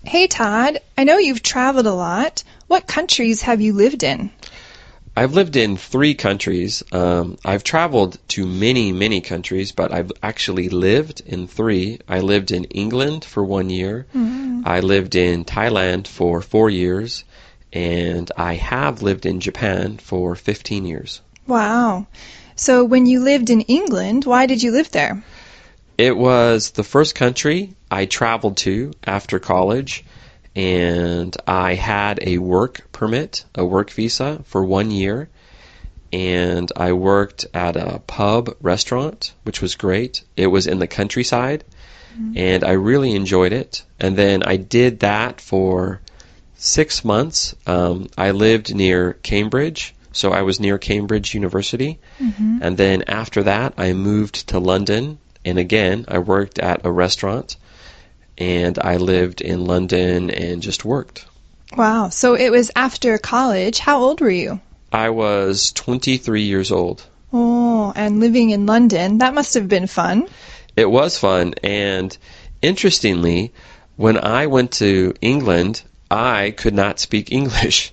Hey Todd, I know you've traveled a lot. What countries have you lived in? I've lived in three countries. I've traveled to many, many countries, but I've actually lived in three. I lived in England for 1 year. I lived in Thailand for 4 years. And I have lived in Japan for 15 years. Wow. So when you lived in England, why did you live there? It was the first country I traveled to after college, and I had a work permit, a work visa for 1 year, and I worked at a pub restaurant, which was great. It was in the countryside, and I really enjoyed it. And then I did that for 6 months. I lived near Cambridge, so I was near Cambridge University. And then after that, I moved to London, and again, I worked at a restaurant, and I lived in London and just worked. Wow. So it was after college. How old were you? I was 23 years old. Oh, and living in London, that must have been fun. It was fun, and interestingly, when I went to England, I could not speak English.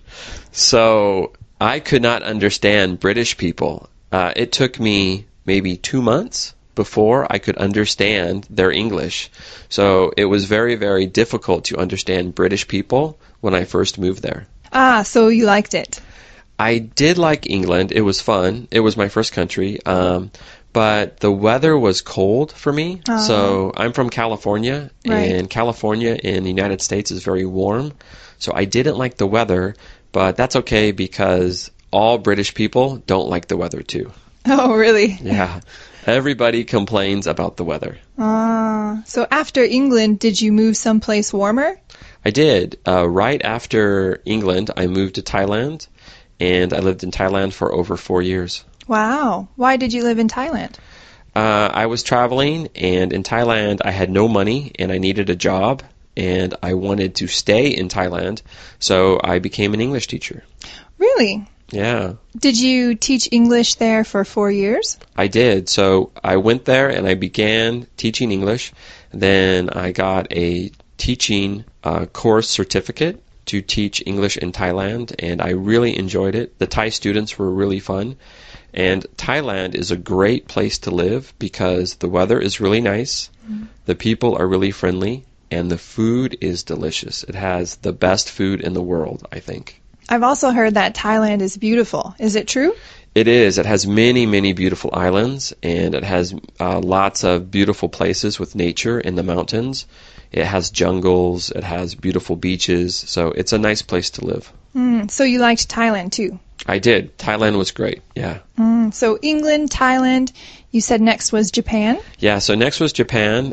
So I could not understand British people. It took me maybe 2 months before I could understand their English. So it was very, very difficult to understand British people when I first moved there. Ah, so you liked it. I did like England. It was fun. It was my first country. But the weather was cold for me. So I'm from California, Right. and California in the United States is very warm. So I didn't like the weather, but that's okay because all British people don't like the weather too. Oh, really? Yeah. Everybody complains about the weather. Ah, so after England, did you move someplace warmer? I did. Right after England, I moved to Thailand, and I lived in Thailand for over 4 years. Wow. Why did you live in Thailand? I was traveling, and in Thailand, I had no money, and I needed a job, and I wanted to stay in Thailand, so I became an English teacher. Really? Yeah, Did you teach English there for 4 years? I did. So I went there, and I began teaching English. Then I got a teaching course certificate to teach English in Thailand, and I really enjoyed it. The Thai students were really fun. And Thailand is a great place to live because the weather is really nice, the people are really friendly, and the food is delicious. It has the best food in the world, I think. I've also heard that Thailand is beautiful. Is it true? It is. It has many, many beautiful islands, and it has lots of beautiful places with nature in the mountains. It has jungles, it has beautiful beaches, so it's a nice place to live. So you liked Thailand too? I did. Thailand was great, yeah. So England, Thailand, you said next was Japan? Yeah, so next was Japan,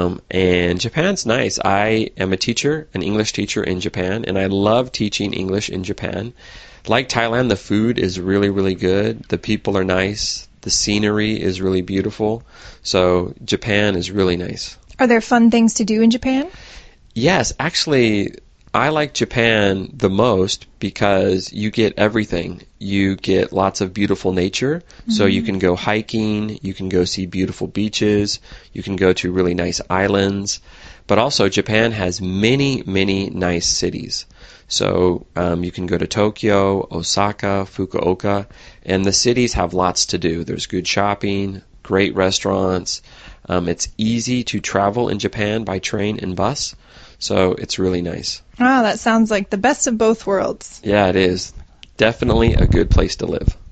and Japan's nice. I am a teacher, an English teacher in Japan, and I love teaching English in Japan. Like Thailand, the food is really, really good. The people are nice. The scenery is really beautiful. So Japan is really nice. Are there fun things to do in Japan? Yes, actually, I like Japan the most because you get everything. You get lots of beautiful nature, so you can go hiking, you can go see beautiful beaches, you can go to really nice islands, but also Japan has many, many nice cities. So you can go to Tokyo, Osaka, Fukuoka, and the cities have lots to do. There's good shopping, great restaurants. It's easy to travel in Japan by train and bus, so it's really nice. Ah, that sounds like the best of both worlds. Yeah, it is. Definitely a good place to live.